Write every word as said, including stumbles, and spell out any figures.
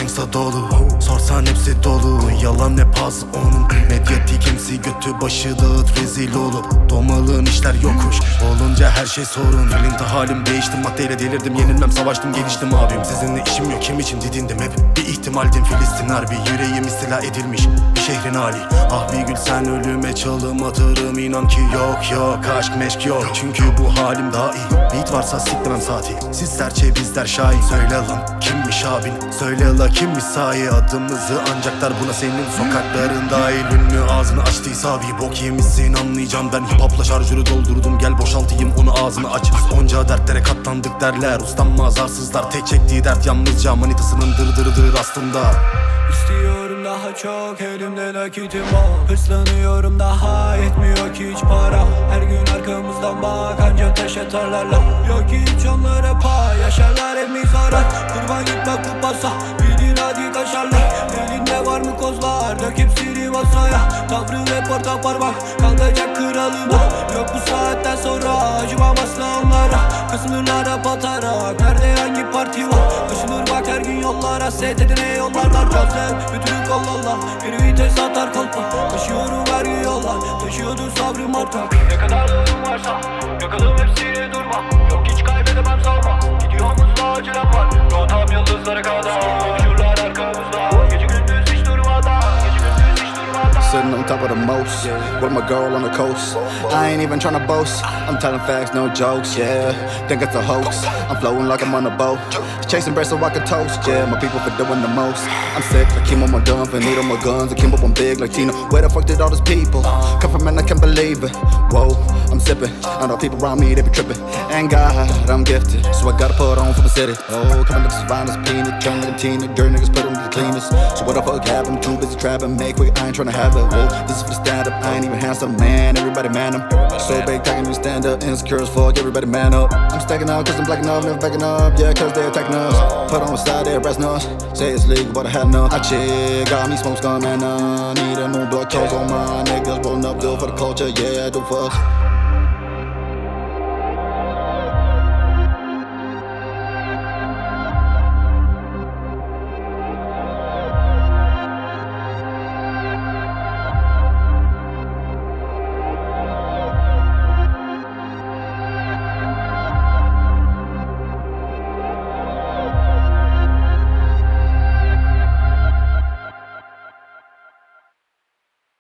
gangsta dolu. Sorsan hepsi dolu, yalan hep az onun. Medyatik kimsi götü başı dağıt rezil olup. Domalığın işler yokuş olunca her şey sorun. Filinte halim değiştim, maddeyle delirdim. Yenilmem savaştım geliştim abim. Sizinle işim yok, kim için didindim hep. Bir ihtimaldim Filistin harbi, yüreğim istila edilmiş bir şehrin hali. Ah bir gül sen ölüme çalım atarım, inan ki yok yok. Aşk meşk yok, çünkü bu halim daha iyi. Beat varsa siklemem saati, siz serçe bizler şahin. Söyle lan kimmiş abin, söyle la kimmiş sahi. Adımızı ancaklar buna senin sokakların dahil. Ünlü ağzını açtıysa bir bok yemişsin, anlayacağım ben. Hip hopla şarjörü doldurdum, gel boşaltayım onu ağzını aç. Onca dertlere katlandık derler, uslanmaz arsızlar. Tek çektiği dert yalnızca manitasının dırdırıdır aslında. İstiyorum daha çok, elimde nakitim var. Hırslanıyorum daha, yetmiyor ki hiç para. Her gün arkamızdan bak, anca taş atarlarla. Yok ki hiç onlara pay, yaşarlar hep mizarat. Kurban gitme kupasa, bilin hadi kaşarlar. Elinde var mı kozlar, dök hepsini masaya. Tavrı ve porta parmak, kalkacak kralına. Yok bu saatten sonra, acımam asla onlara. Kısımlara batarak, nerede hangi parti var? Taşınır bak her gün yollara, set edine yollarlar. Cansel, bütün kollarla, bir vites atar kolpa. Taşıyorum her gün yollar, taşıyordur sabrım artar. Ne kadar doğrum varsa, yakalım hepsini durma. Yok hiç kaybedemem sanma, gidiyorumuzda acelem var. Rotam yıldızlara kadar, konuşurlar arkamızda. Gece gündüz hiç durmadan, gece gündüz hiç durmadan. Sitting on top of the most, with my girl on the coast. I ain't even tryna boast, I'm telling facts, no jokes, yeah. Think it's a hoax, I'm floating like I'm on a boat. Chasing bread so I can toast, yeah. My people for doing the most. I'm sick, I keep on my gun, for need on my guns. I came up on big like Tina. Where the fuck did all these people come from, man? I can't believe it. Whoa, I'm sipping. I know people around me, they be tripping. And God, I'm gifted, so I gotta put on for the city. Oh, coming niggas find us peanut, turn like a Tina. Dirt niggas put them the cleanest. So what the fuck happened? Too busy trapping, make quick, I ain't tryna have it. Whoa, this is for the stand up, I ain't even handsome, man. Everybody man up. So big, talking me stand up, insecure as fuck, everybody man up. I'm stacking up, cause I'm blacking up, never backing up, yeah, cause they attacking us. Put on the side, they arresting us. Say it's legal, but I had enough. I chick, got me smoke scum and uh, need a new blood clothes on my niggas rolling up, good for the culture, yeah, do for us.